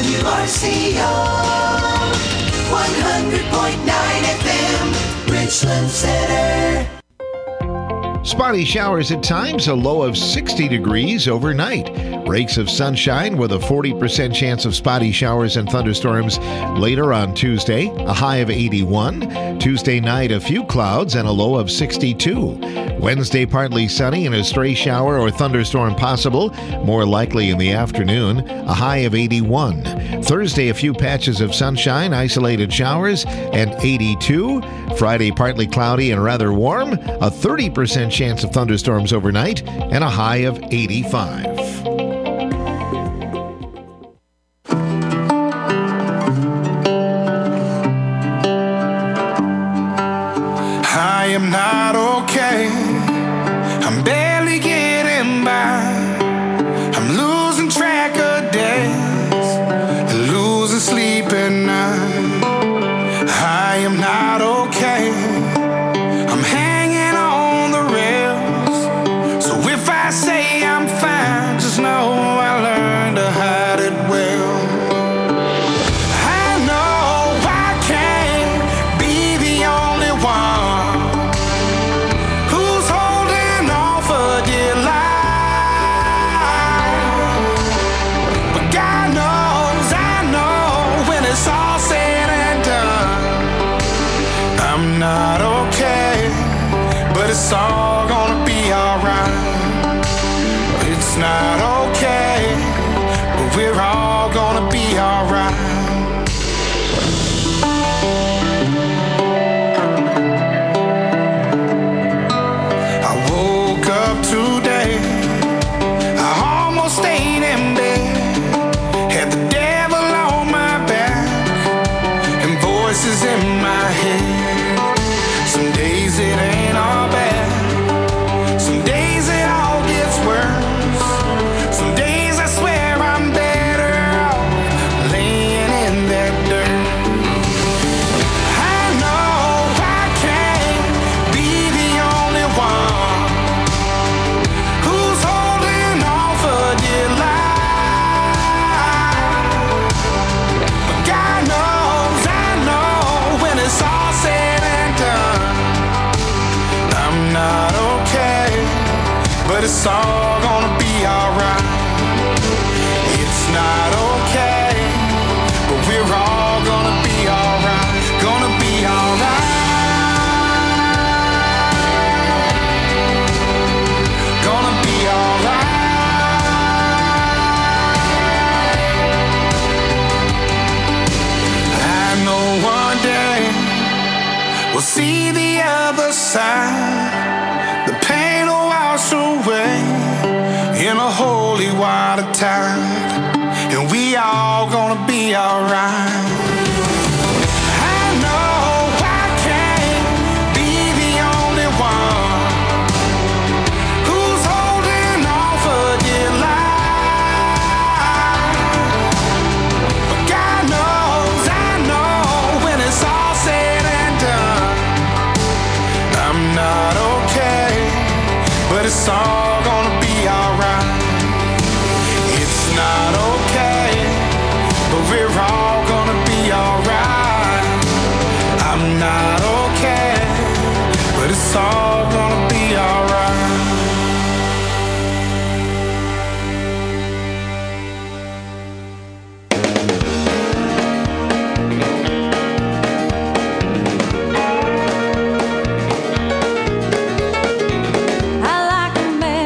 WRCO 100.9 FM, Richland Center. Spotty showers at times, a low of 60 degrees overnight. Breaks of sunshine with a 40% chance of spotty showers and thunderstorms later on Tuesday, a high of 81. Tuesday night, a few clouds and a low of 62. Wednesday, partly sunny and a stray shower or thunderstorm possible, more likely in the afternoon, a high of 81. Thursday, a few patches of sunshine, isolated showers, and 82. Friday, partly cloudy and rather warm, a 30% chance of thunderstorms overnight, and a high of 85. I am not okay. I'm barely getting by. I'm losing track of days, losing sleep at night. I am not okay. I'm hanging on the rails. So if I say I'm fine, just know I learned to hide it well. I know I can't be the only one who's holding on for dear life. But God knows, I know, when it's all said and done, I'm not okay, but it's all gonna be alright. It's not okay, but we're all gonna be alright. I woke up today, I almost stayed in bed, had the devil on my back and voices in my head. Some days it ain't all bad, some days it all gets worse. Some days I swear I'm better off laying in that dirt. I know I can't be the only one who's holding on for dear life. But God knows, I know, when it's all said and done, I'm not okay, but it's all gonna be alright. It's not okay, but we're all gonna be alright. Gonna be alright. Gonna be alright. I know one day we'll see the other side. The pain will wash away in a holy water tide, and we all gonna be alright. I know I can't be the only one who's holding on for dear life. But God knows, I know, when it's all said and done, I'm not okay, but it's all gonna be alright. It's not okay, but we're all gonna be alright. I'm not okay, but it's all gonna be alright. I like a man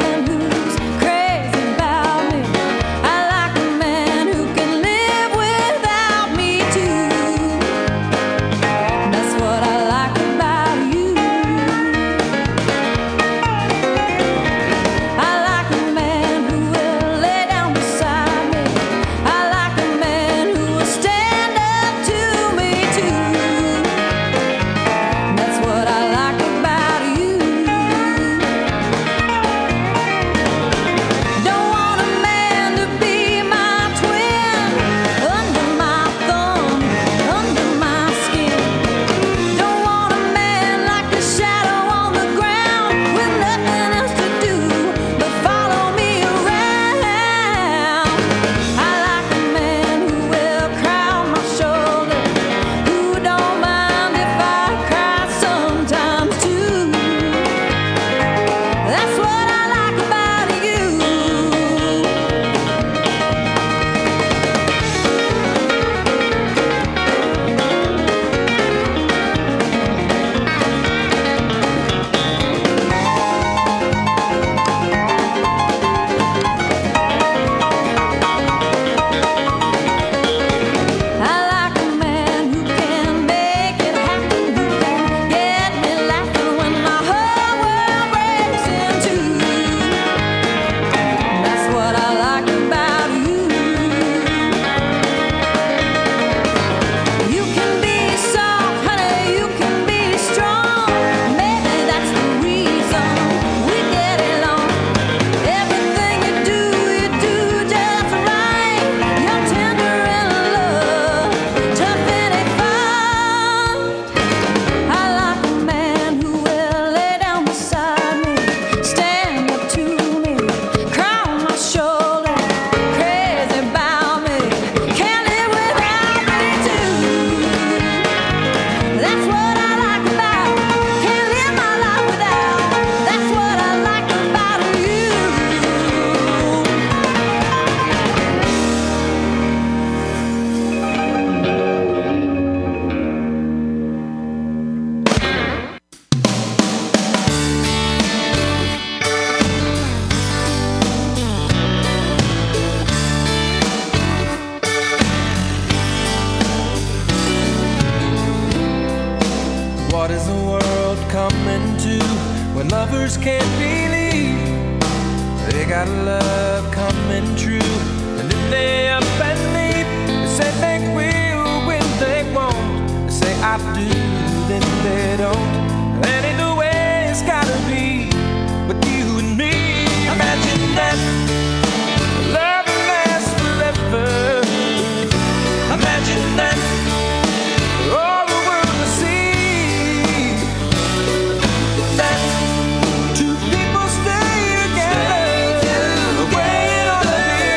when lovers can't believe they got love coming true. And if they up and leave, they say they will when they won't. They say I do, then they don't. That ain't the way it's gotta be with you and me. Imagine that love lasts forever. Imagine that all the world will see that two people stay together the way it ought to be.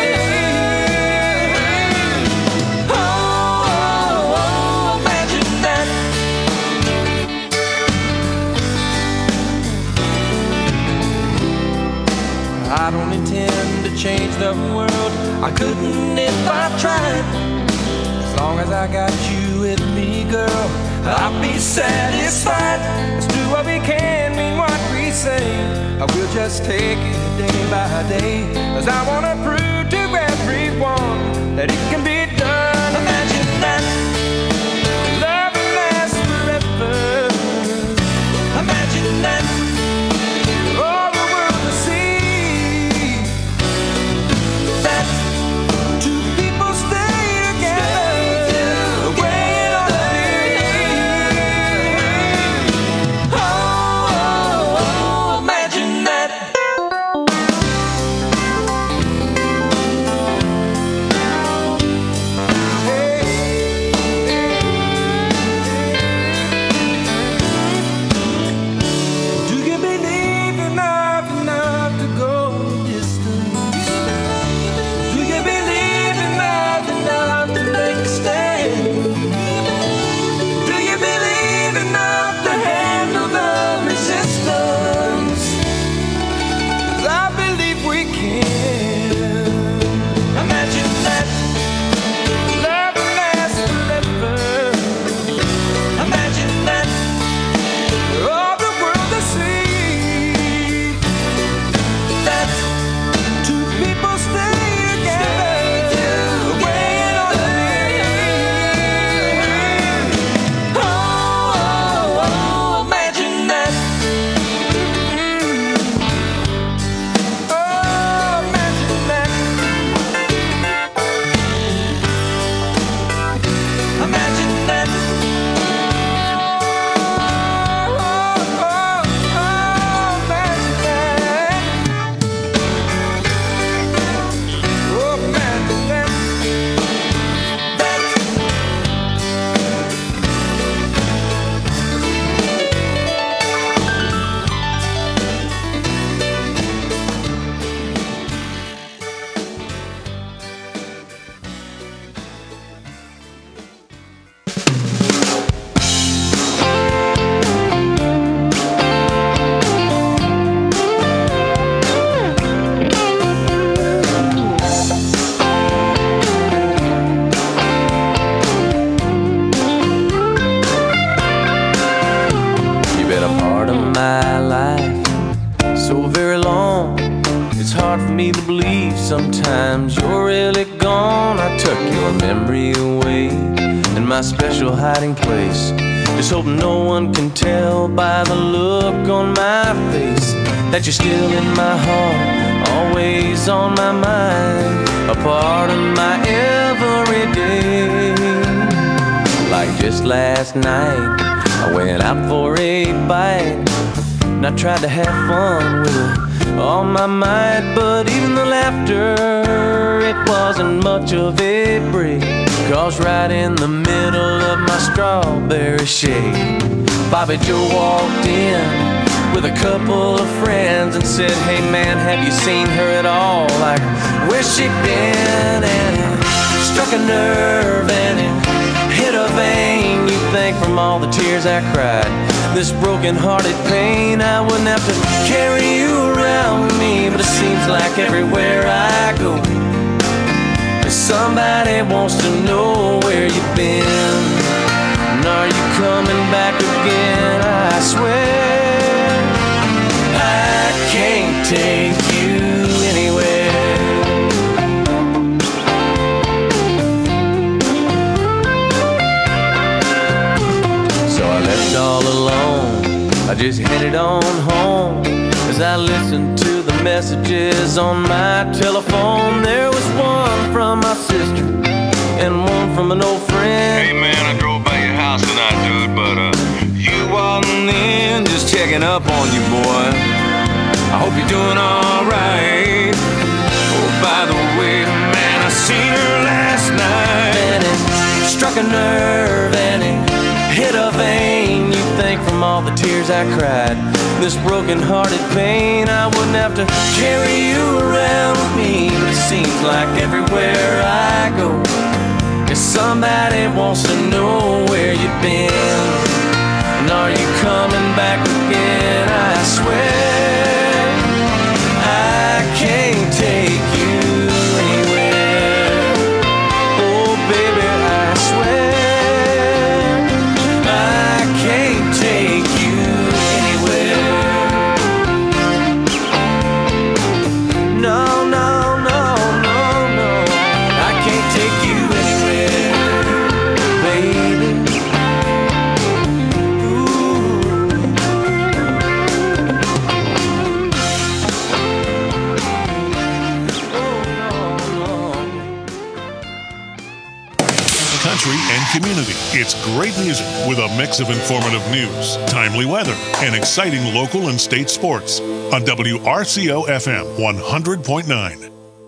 Oh, imagine that. I don't intend to change the world. I couldn't if I tried. As long as I got you with me, girl, I'll be satisfied. Let's do what we can, mean what we say. I will just take it day by day, 'cause I wanna prove to everyone that it can be done. Imagine that love lasts forever. Imagine that all the world will see that two people stay together the way it ought to be. Oh, imagine that. Do you believe enough to go the distance? Do you believe enough to make a stand? Do you believe enough to handle the resistance? 'Cause I believe we can. Imagine that love lasts forever. Imagine that all the world to see that two people stay together the way it ought to be. Oh, imagine that. Oh, imagine that. Imagine that. You've been a part of my life so very long. It's hard for me to believe sometimes you're really gone. I took your memory away in my special hiding place, just hoping no one can tell by the look on my face that you're still in my heart, always on my mind, a part of my everyday. Like just last night, I went out for a bite and I tried to have fun with all my might, but even the laughter, it wasn't much of a break, 'cause right in the middle of my strawberry shake, Bobby Joe walked in with a couple of friends and said, "Hey man, have you seen her at all? Like, where's she been?" And it struck a nerve and it hit a vein. You'd think from all the tears I cried, this broken-hearted pain, I wouldn't have to carry you around with me. But it seems like everywhere I go, somebody wants to know where you've been. And are you coming back again? I swear I can't take you anywhere. So I left all alone, I just headed on home. As I listened to the messages on my telephone, there was one from my sister and one from an old friend. Hey man, I drove by your house tonight, dude, but you wasn't in. Just checking up on you, boy. I hope you're doing alright. Oh, by the way, man, I seen her last night. And it struck a nerve and it hit a vein. You'd think from all the tears I cried, this broken-hearted pain, I wouldn't have to carry you around with me. But it seems like everywhere I go, somebody wants to know where you've been. And are you coming back again? I swear I can't take you anywhere. Oh baby, I swear I can't take you anywhere. No, no, no, no, no, I can't take you anywhere, baby. Country and community. It's great music with a mix of informative news, timely weather, and exciting local and state sports on WRCO FM 100.9.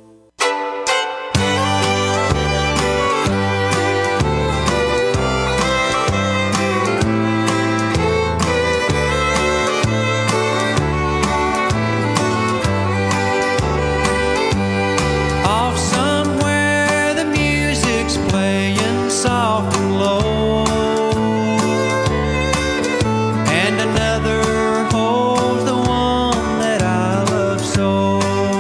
Off somewhere the music's playing soft and low, and another holds the one that I love so.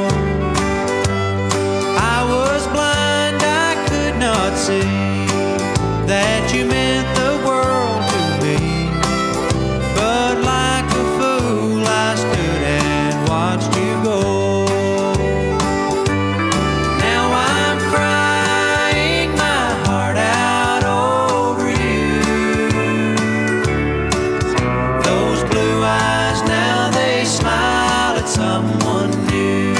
I was blind, I could not see that you meant the world to me, but like a fool I stood and watched you go. Now I'm crying my heart out over you. Those blue eyes now they smile at someone new.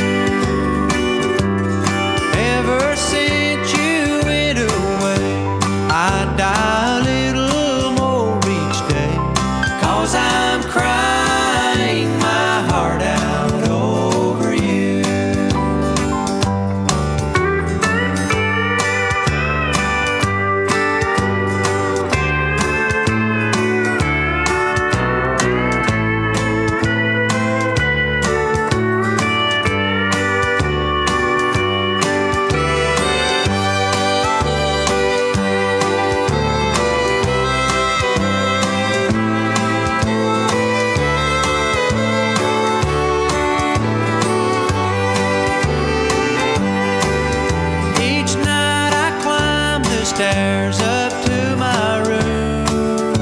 Ever since you went away, I die a little more each day, 'cause I'm crying my heart out over you. Each night I climb the stairs up to my room.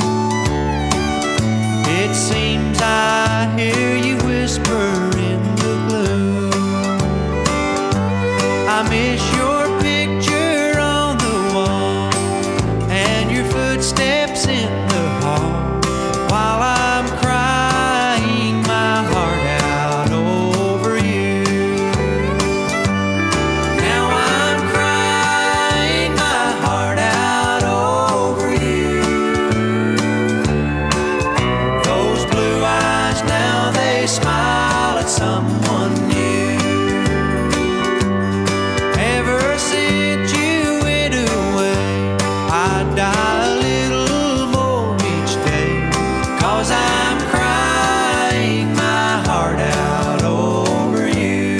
It seems I hear you whisper in the gloom. I miss your picture on the wall and your footsteps in the hall, while I'm crying my heart out over you. Now I'm crying my heart out over you. Those blue eyes now they smile at someone new. Ever since you went away, I die a little more each day, 'cause I'm crying my heart out over you.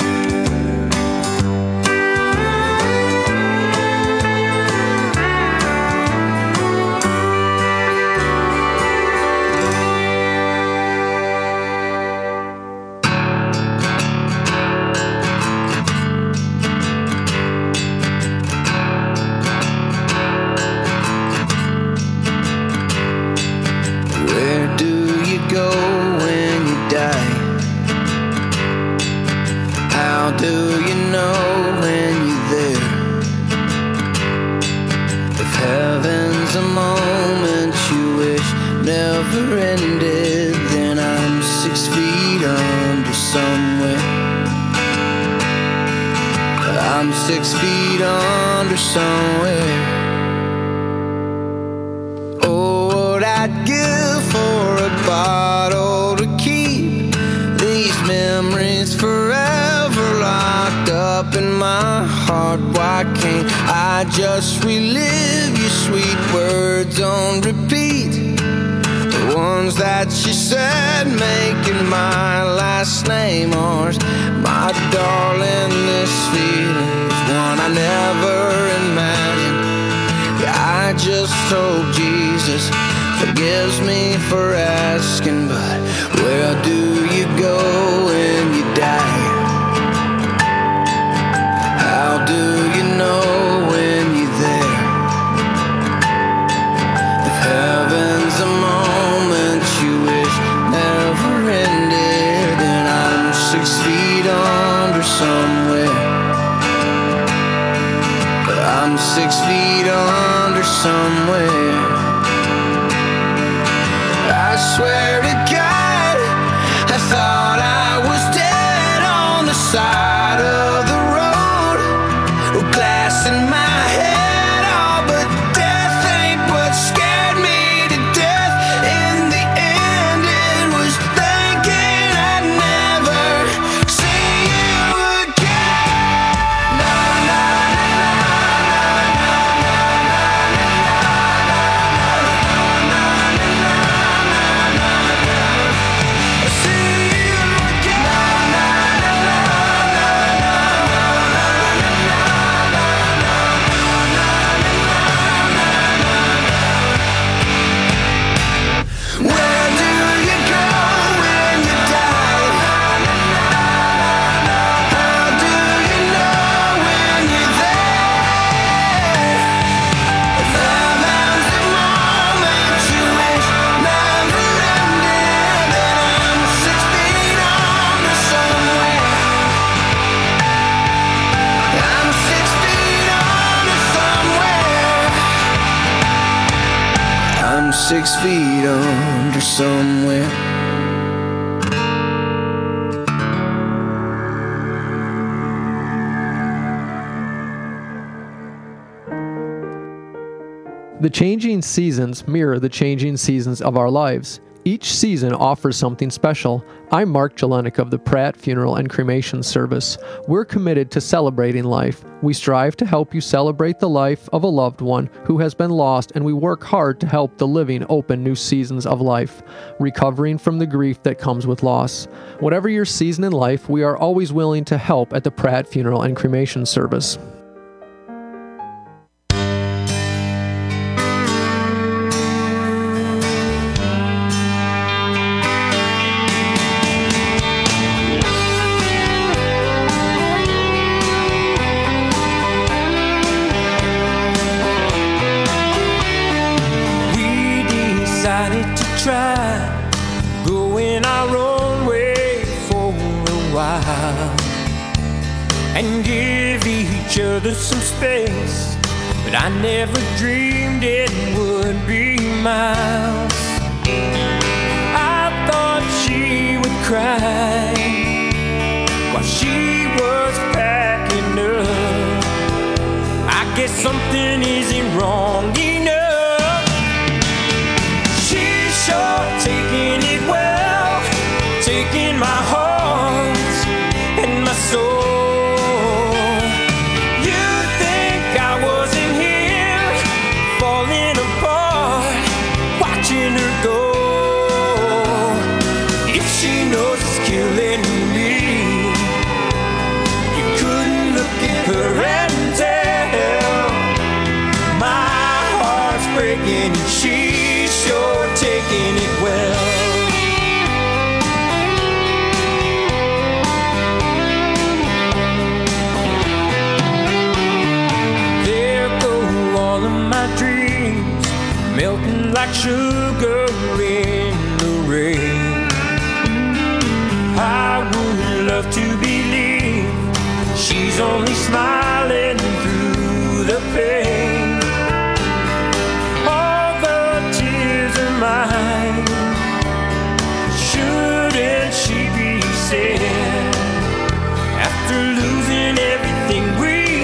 Where do you go when you die? How do you know when you're there? If heaven's a moment you wish never ended, then I'm 6 feet under. I'm 6 feet under somewhere. Oh, what I'd give for a bottle to keep these memories forever locked up in my heart. Why can't I just relive your sweet words on repeat? The ones that she said, making my last name ours. My darling, this feeling's one I never imagined. Yeah, I just hope Jesus forgives me for asking, but where do you go when you die? How do you know when you're there? If heaven's a moment you wish never ended, then I'm 6 feet under somewhere. But I'm 6 feet under somewhere. I swear to God, I thought I was dead on the side of the road, with glass in my head, oh, but death ain't what scared me to death. In the end, it was thinking I'd never see you again. No, no, where do you go when you die? How do you know when you're there? If heaven's a moment you wish never ended, then I'm 6 feet under somewhere. I'm 6 feet under somewhere. I'm 6 feet under somewhere. The changing seasons mirror the changing seasons of our lives. Each season offers something special. I'm Mark Jelinek of the Pratt Funeral and Cremation Service. We're committed to celebrating life. We strive to help you celebrate the life of a loved one who has been lost, and we work hard to help the living open new seasons of life, recovering from the grief that comes with loss. Whatever your season in life, we are always willing to help at the Pratt Funeral and Cremation Service. We decided to try going our own way for a while and give each other some space, but I never dreamed it would be miles. I thought she would cry while she was packing up. I guess something isn't wrong enough. She's sure taking it well, taking my heart and my soul. You think I wasn't here, falling apart, watching her go. If she knows it's killing me, you couldn't look at her and tell. My heart's breaking and she's sure taking it well. There go all of my dreams, melting like sugar in the rain. I would love to believe she's only smiling through the pain. All the tears are mine. Shouldn't she be sad after losing everything we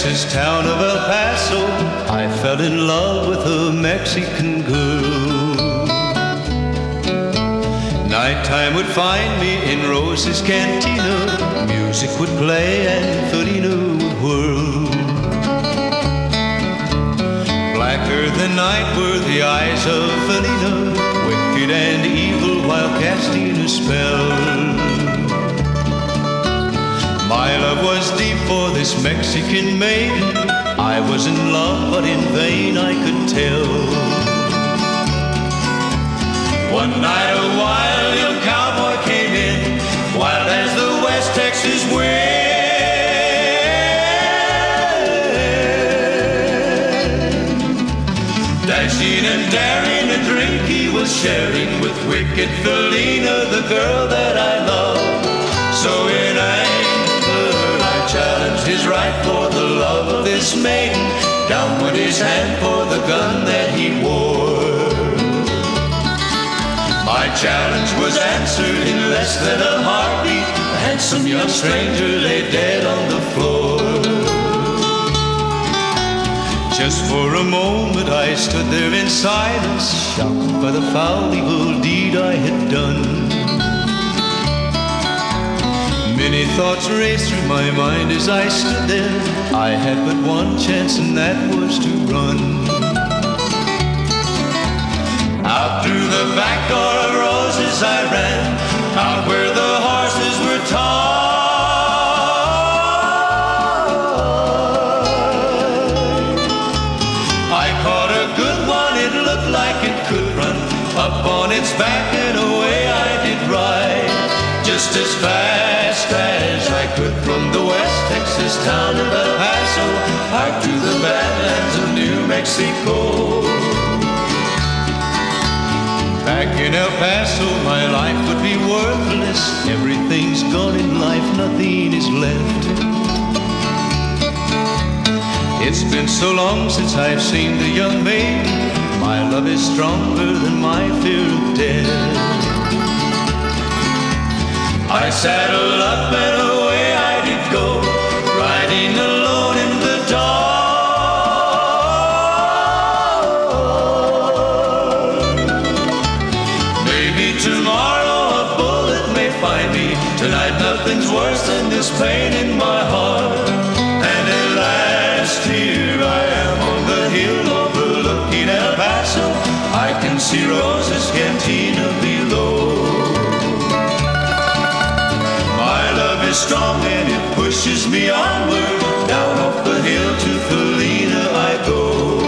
Texas town of El Paso, I fell in love with a Mexican girl. Nighttime would find me in Rose's Cantina. Music would play and Felina would whirl. Blacker than night were the eyes of Felina, wicked and evil while casting a spell. My love was deep for this Mexican maiden. I was in love, but in vain I could tell. One night a wild young cowboy came in, wild as the West Texas wind. Dashing and daring, a drink he was sharing with wicked Felina, the girl that I loved. So in anger I challenged his right for the love of this maiden. Down went his hand for the gun that he wore. My challenge was answered in less than a heartbeat. A handsome young stranger lay dead on the floor. Just for a moment I stood there in silence, shocked by the foul evil deed I had done. Many thoughts raced through my mind as I stood there. I had but one chance, and that was to run. Out through the back door of Roses I ran, out where the horses were tied. I caught a good one, it looked like it could run. Up on its back and away I did ride, just as fast as I could from the West Texas town of El Paso, out to the badlands of New Mexico. Back in El Paso, my life would be worthless. Everything's gone in life, nothing is left. It's been so long since I've seen the young maiden. My love is stronger than my fear of death. I saddled up and away I did go, riding alone in the dark. Tomorrow a bullet may find me. Tonight nothing's worse than this pain in my heart. And at last here I am on the hill overlooking El Paso. I can see Rose's Cantina below. My love is strong and it pushes me onward. Down off the hill to Felina I go.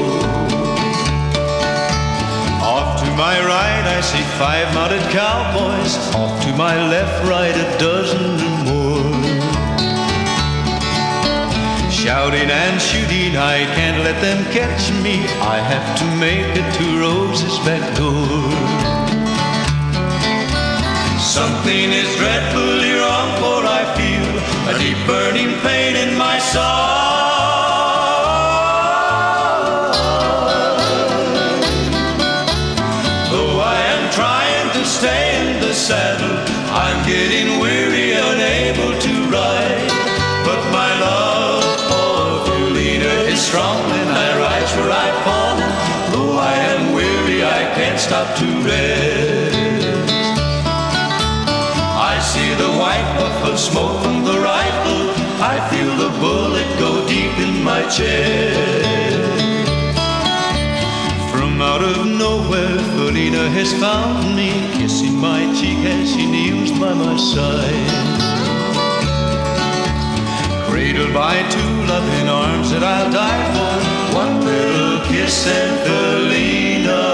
Off to my right I see 5 mounted cowboys. Off to my left, right, a dozen or more. Shouting and shooting, I can't let them catch me. I have to make it to Rose's back door. Something is dreadfully wrong, for I feel a deep burning pain in my soul. Stay in the saddle, I'm getting weary, unable to ride. But my love for Felina is strong, and I ride where I've fallen. Though I am weary, I can't stop to rest. I see the white puff of smoke from the rifle. I feel the bullet go deep in my chest. From out of nowhere, Felina has found me, kissing my cheek as she kneels by my side. Cradled by 2 loving arms that I'll die for, one little kiss and Felina,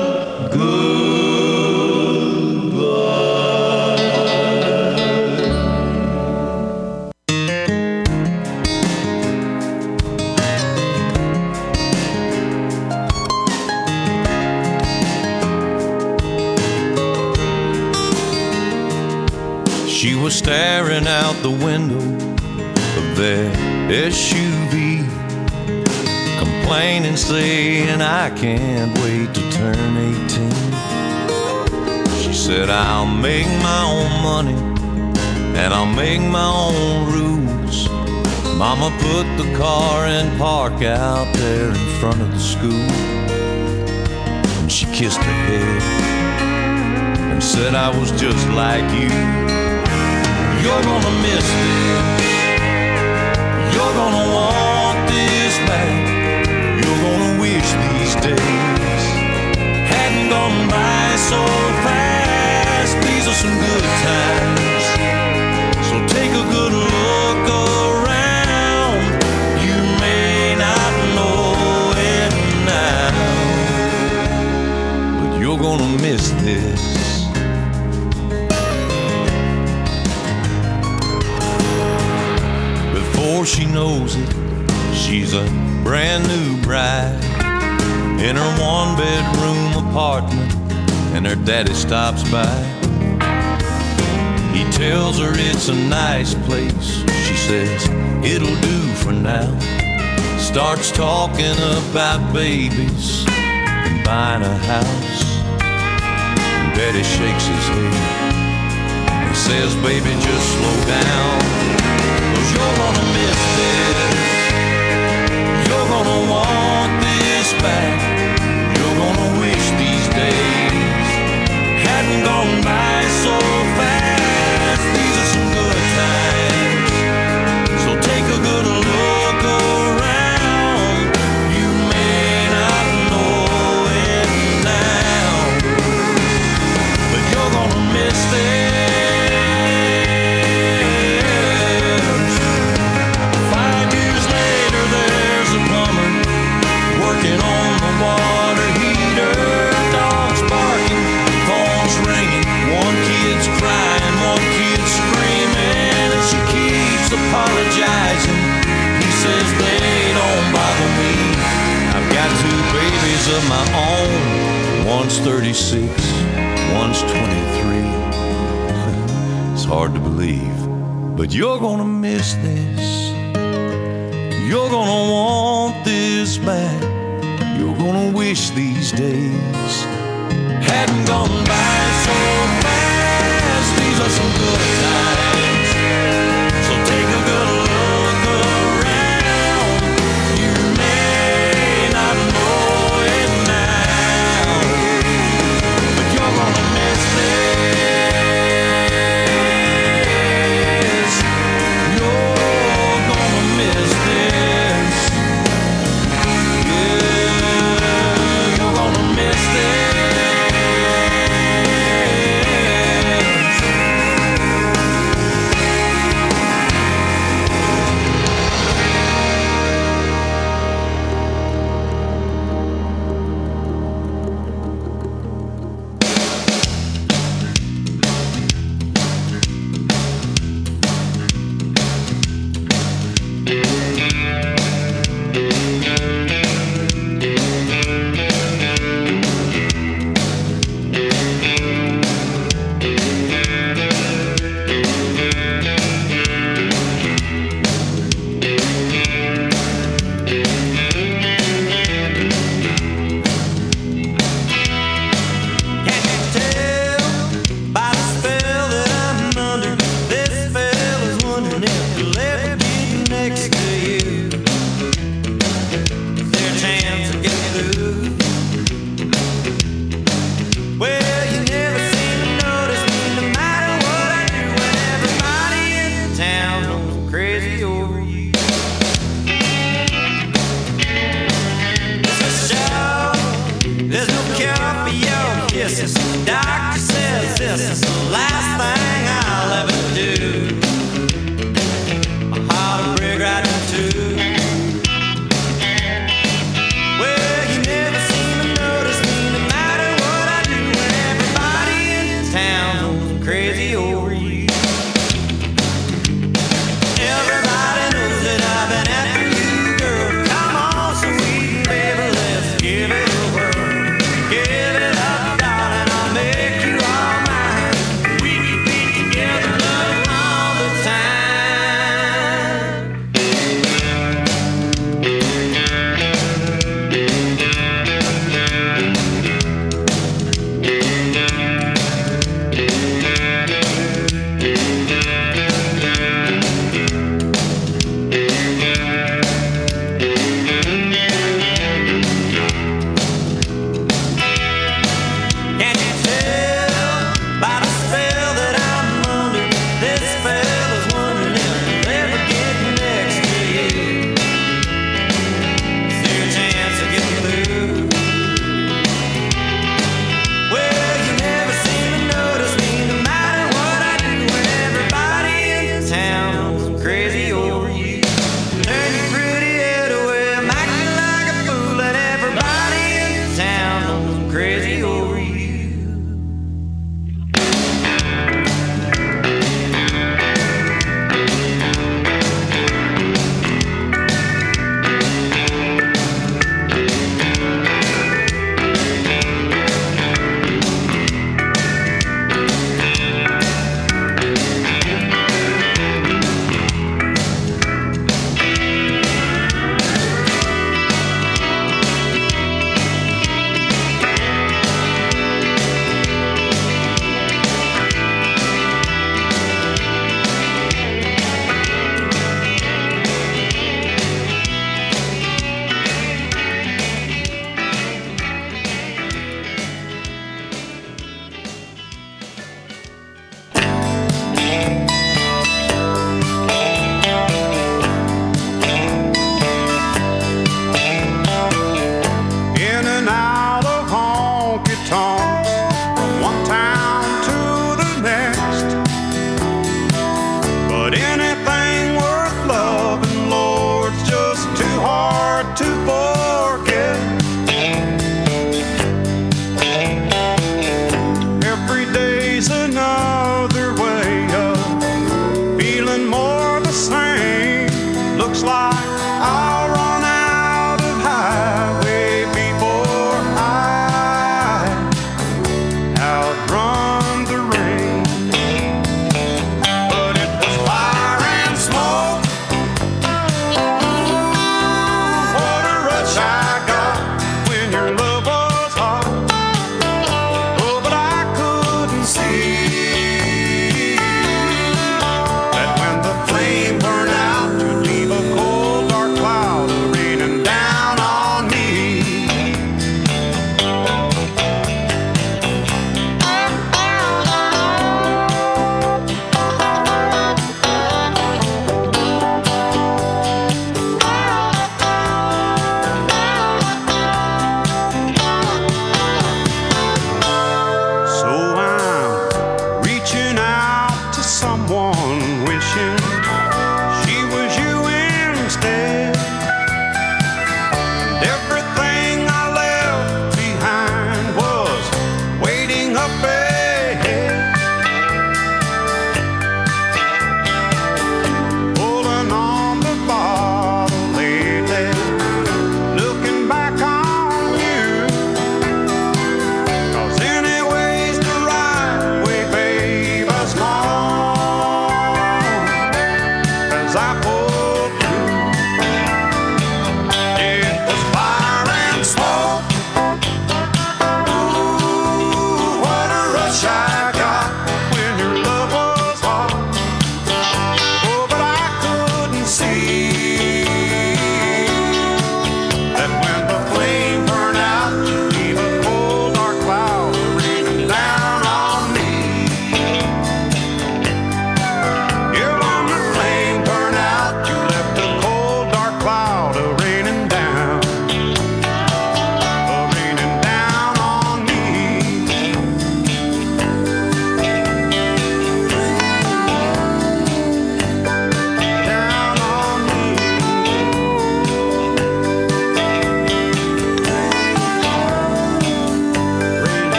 She was staring out the window of their SUV, complaining, saying, I can't wait to turn 18. She said, I'll make my own money and I'll make my own rules. Mama put the car in park out there in front of the school, and she kissed her head and said I was just like you. You're gonna miss this, you're gonna want this back, you're gonna wish these days hadn't gone by so fast. These are some good times, so take a good look around. You may not know it now, but you're gonna miss this. Before she knows it, she's a brand new bride in her one-bedroom apartment, and her daddy stops by. He tells her it's a nice place. She says it'll do for now. Starts talking about babies and buying a house. And Daddy shakes his head and says, baby, just slow down, 'cause you're gonna miss this. You're gonna want this back. You're gonna wish these days hadn't gone by so fast. These are some good times, so take a good look around. You may not know it now, but you're gonna miss this. 5 years later, there's a plumber working on the water heater. Dogs barking, phones ringing, one kid's crying, one kid's screaming, and she keeps apologizing. He says they don't bother me, I've got 2 babies of my own. One's 36, one's 23. It's hard to believe, but you're gonna miss this. You're gonna want this back. You're gonna wish these days hadn't gone by so fast. These are some good times, so take a good look around. You may not know it now, but you're gonna miss this. You're gonna miss this. Yeah, you're gonna miss this.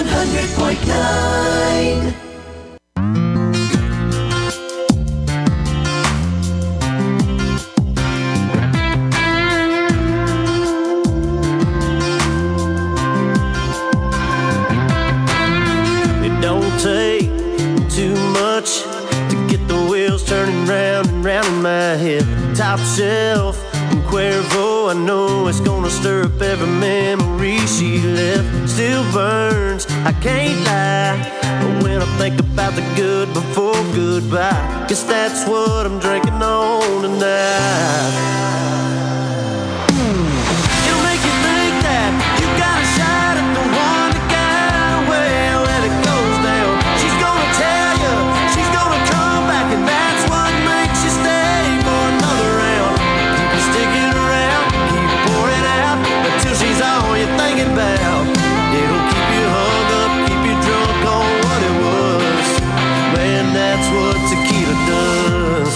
100.9. It don't take too much to get the wheels turning round and round in my head. Top shelf from Cuervo, I know it's gonna stir up every memory she left. Still burns, I can't lie, but when I think about the good before goodbye, guess that's what I'm drinking on tonight. It'll make you think that you got a shot at the one that got away. When it goes down, she's gonna tell you, she's gonna come back, and that's what makes you stay for another round. Keep you sticking around, keep pouring out until she's all you're thinking about. It'll keep you hung up, keep you drunk on what it was. Man, that's what tequila does.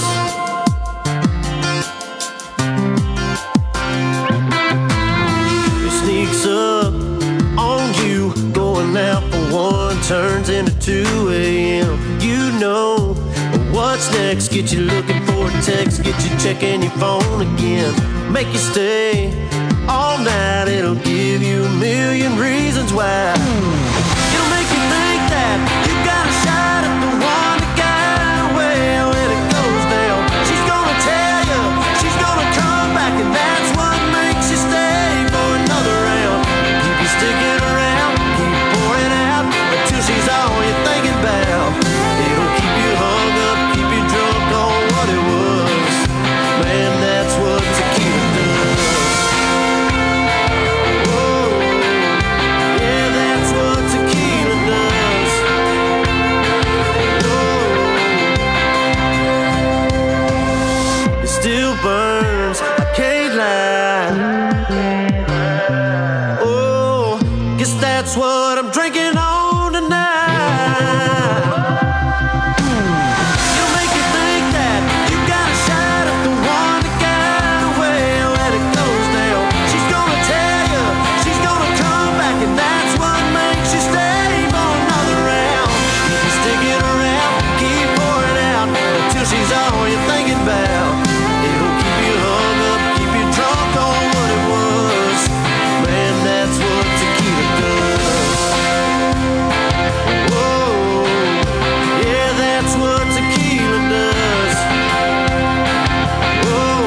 It sneaks up on you, going out for one, turns into 2 a.m. You know what's next, get you looking for a text, get you checking your phone again, make you stay all night. It'll give you a million reasons why. It'll make you think that you got a shot at the one that got away. When it goes down, she's gonna tell you, she's gonna come back, and that's what makes you stay for another round. Keep you sticking around, keep pouring out until she's all you're thinking about. It'll keep you hung up, keep you drunk on what it was. Man, that's what tequila does. Whoa, yeah, that's what tequila does. Whoa, it still burns, I can't lie. Oh, guess that's what I'm drinking on tonight. It'll make you think that you got a shot at the one that got away. When it goes down, she's gonna tell you, she's gonna come back, and that's what makes you stay for another round. Keep you sticking around, keep pouring out until she's all you're thinking about. It'll keep you hung up, keep you drunk on what it was. Man, that's what tequila does. Whoa, yeah, that's what tequila does. Whoa.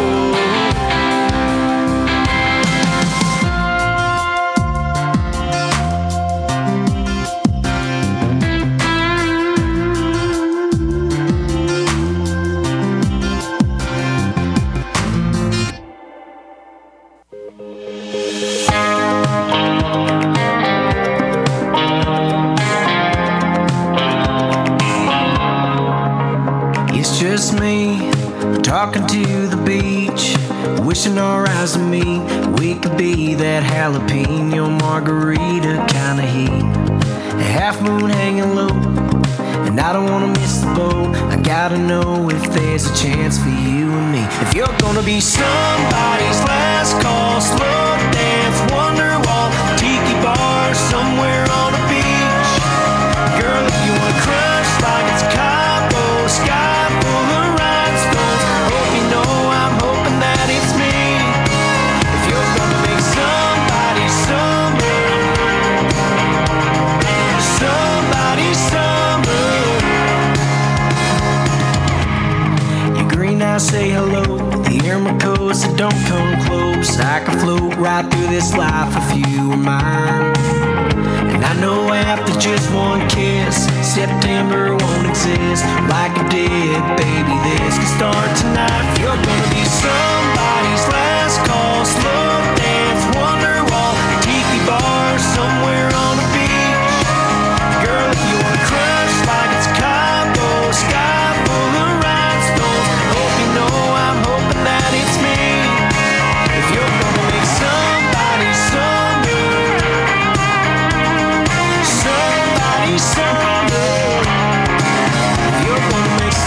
It's just me talking to the beach, wishing our eyes to meet. We could be that jalapeno margarita kind of heat. A half moon hanging low, and I don't wanna miss the boat. I gotta know if there's a chance for you and me. If you're gonna be somebody's last call, slow dance, Wonderwall, tiki bar somewhere on a beach. Girl, if you wanna crush like it's Cabo, sky full of rhinestones, hope you know I'm hoping that it's me. If you're gonna make somebody summer, somebody summer. Your green eyes say hello, the air my coast, so don't come close. I can float right through this life if you were mine. And I know after just one kiss, September won't exist like it did, baby. This can start tonight. If you're gonna be somebody's last call, slow dance, Wonderwall, tiki bar somewhere on the beach. Girl, if you wanna crush like it's Cabo, sky full of rhinestones, hope you know I'm hoping that it's me. If you're gonna make somebody summer, somebody summer. If you're gonna make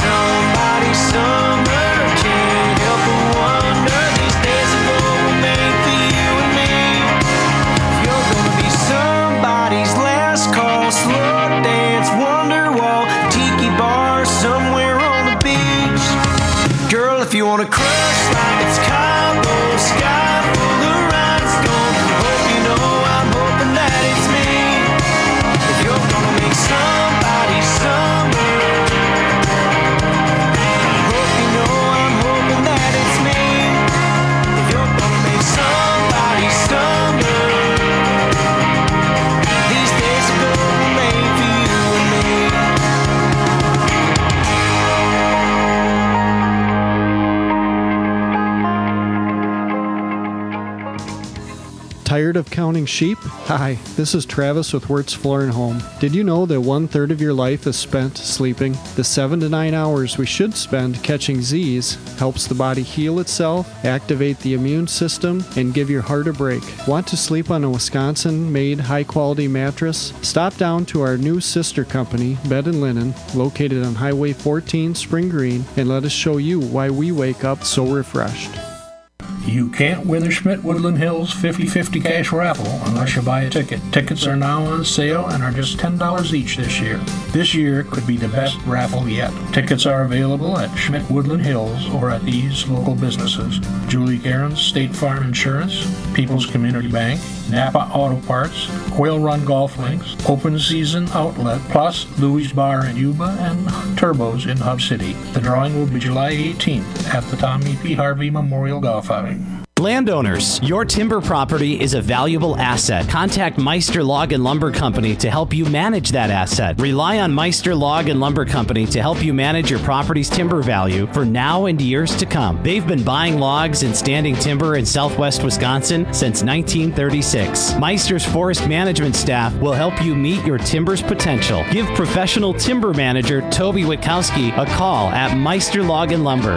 counting sheep? Hi, this is Travis with Wirtz Floor and Home. Did you know that 1/3 of your life is spent sleeping? The 7 to 9 hours we should spend catching Z's helps the body heal itself, activate the immune system, and give your heart a break. Want to sleep on a Wisconsin-made high-quality mattress? Stop down to our new sister company, Bed & Linen, located on Highway 14, Spring Green, and let us show you why we wake up so refreshed. You can't win the Schmidt Woodland Hills 50/50 cash raffle unless you buy a ticket. Tickets are now on sale and are just $10 each this year. This year could be the best raffle yet. Tickets are available at Schmidt Woodland Hills or at these local businesses: Julie Garen's State Farm Insurance, People's Community Bank, Napa Auto Parts, Quail Run Golf Links, Open Season Outlet, plus Louis Bar in Yuba and Turbos in Hub City. The drawing will be July 18th at the Tommy P. Harvey Memorial Golf Outing. Landowners, your timber property is a valuable asset. Contact Meister Log and Lumber Company to help you manage that asset. Rely on Meister Log and Lumber Company to help you manage your property's timber value for now and years to come. They've been buying logs and standing timber in southwest Wisconsin since 1936. Meister's forest management staff will help you meet your timber's potential. Give professional timber manager Toby Witkowski a call at Meister Log and Lumber,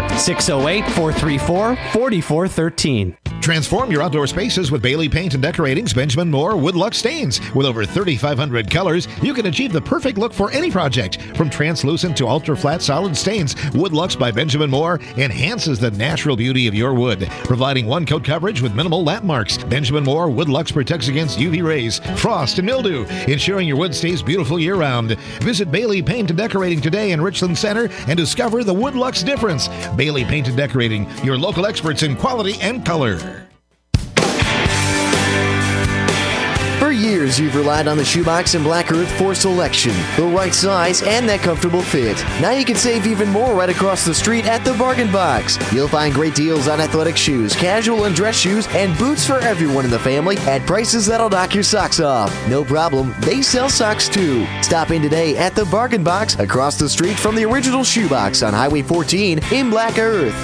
608-434-4413. Transform your outdoor spaces with Bailey Paint and Decorating's Benjamin Moore Woodluxe stains. With over 3,500 colors, you can achieve the perfect look for any project. From translucent to ultra-flat solid stains, Woodluxe by Benjamin Moore enhances the natural beauty of your wood, providing one-coat coverage with minimal lap marks. Benjamin Moore Woodluxe protects against UV rays, frost, and mildew, ensuring your wood stays beautiful year-round. Visit Bailey Paint and Decorating today in Richland Center and discover the Woodluxe difference. Bailey Paint and Decorating, your local experts in quality and color. For years, you've relied on the Shoebox and Black Earth for selection, the right size, and that comfortable fit. Now you can save even more right across the street at the Bargain Box. You'll find great deals on athletic shoes, casual and dress shoes, and boots for everyone in the family at prices that'll knock your socks off. No problem, they sell socks too. Stop in today at the Bargain Box across the street from the original Shoebox on Highway 14 in Black Earth.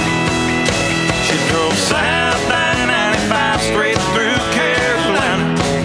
She drove south by 95 straight through Carolina.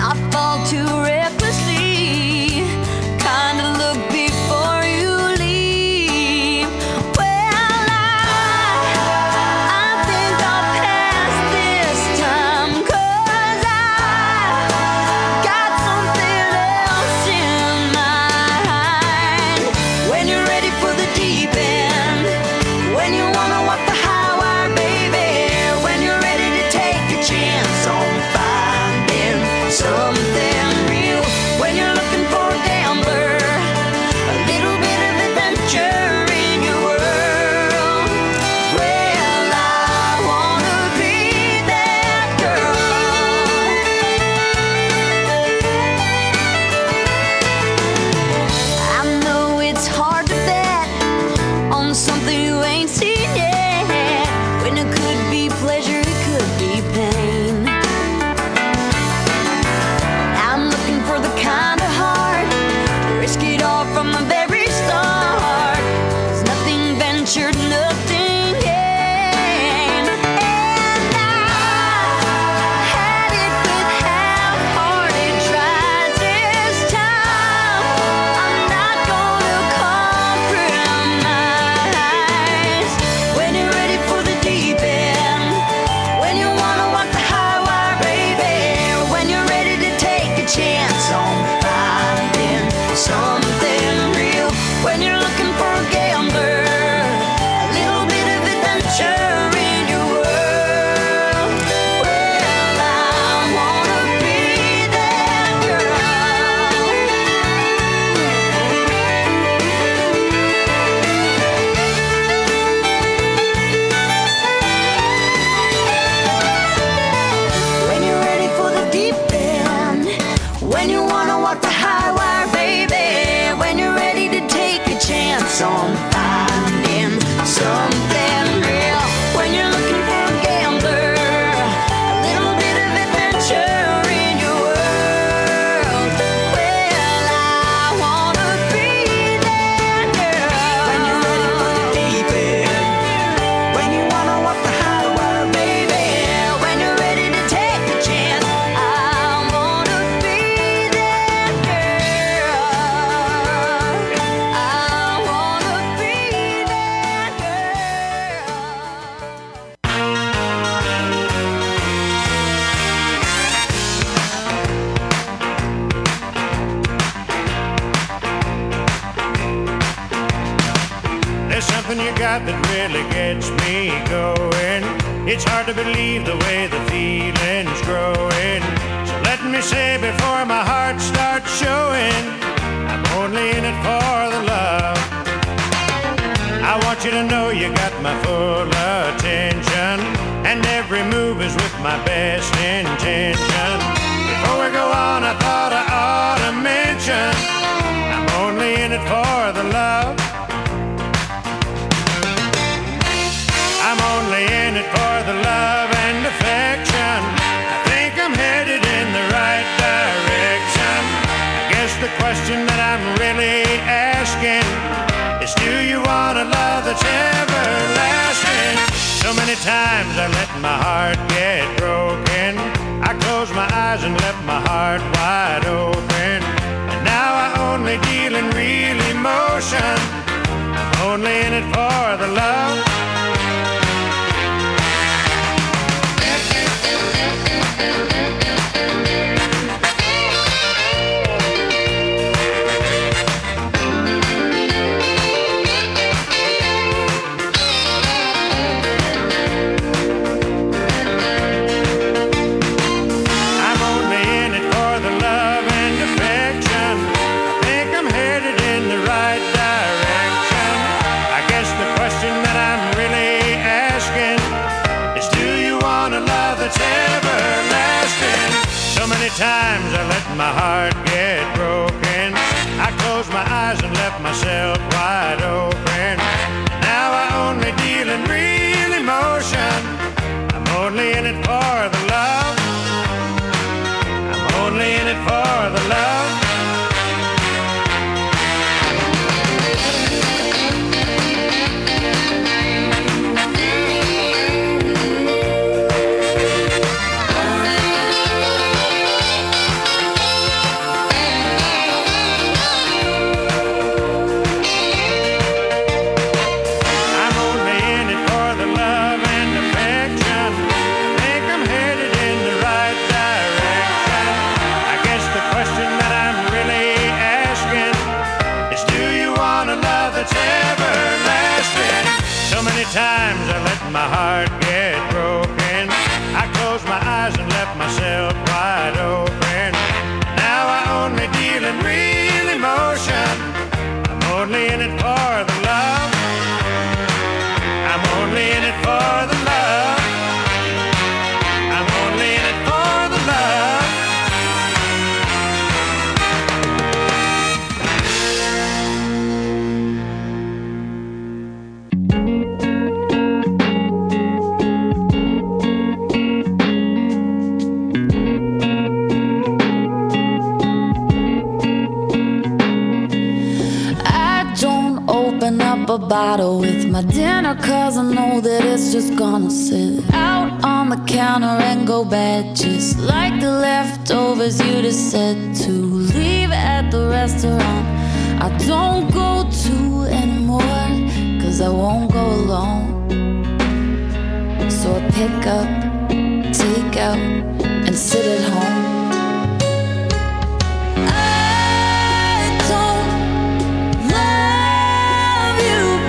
not fall too recklessly. Kinda look before you leave. Well, I think I'll pass this time, 'cause I got something else in mind. When you're ready for the deep end, when you wanna walk the high wire, baby, when you're ready to take a chance on finding something real, when you're looking for a gambler, a little bit of adventure in your world. Well, I wanna be that girl. I know it's hard to bet on something you ain't seen yet, when it could be pleasure, it could be pain. I'm looking for the kind of heart, risk it all from the very start. There's nothing ventured, nothing gained. And I had it with half-hearted tries this time. I'm not gonna compromise. When you're ready for the deep end, when you wanna walk the high wire, baby, when you're ready to take a chance on finding something real, when you're looking for a gambler, a little bit of adventure in your world. Well, I wanna be that girl. When you're ready for the deep end, when you wanna walk the high wire, baby, when you're ready to take a chance on finding something real, when you're looking for a gambler, a little bit of adventure in your world. Well, I wanna be that girl. When you're ready for the deep end, when you wanna walk the high wire, baby, when you're ready to take a chance, I wanna be that girl. I wanna be that There's something you got that really gets me going. It's hard to believe the way the feeling's growing. So let me say before my heart starts showing, I'm only in it for the love. I want you to know you got my full attention, and every move is with my best intention. Before we go on, I thought I ought to mention, I'm only in it for the love. I'm only in it for the love and affection. I think I'm headed in the right direction. I guess the question that I'm really asking is, do you want a love that's everlasting? So many times I let my heart get broken. I closed my eyes and left my heart wide open. And now I only deal in real emotion. I'm only in it for the love. I'm only in it for the love and affection. I think I'm headed in the right direction. I guess the question that I'm really asking is, do you want a love that's everlasting? So many times I let my heart get broken. I closed my eyes and left myself wide open. Now I only deal in real emotion. I'm only in it for the love. I'm only in it for the love. times I let my heart get broken. I closed my eyes and left myself wide open. Now I only deal in real emotion. I'm only in it for the love. I'm only in it for the love. I'm only in it for the love. Open up a bottle with my dinner, cause I know that it's just gonna sit out on the counter and go bad, just like the leftovers you just said to leave at the restaurant I don't go to anymore, cause I won't go alone. So I pick up, take out, and sit at home.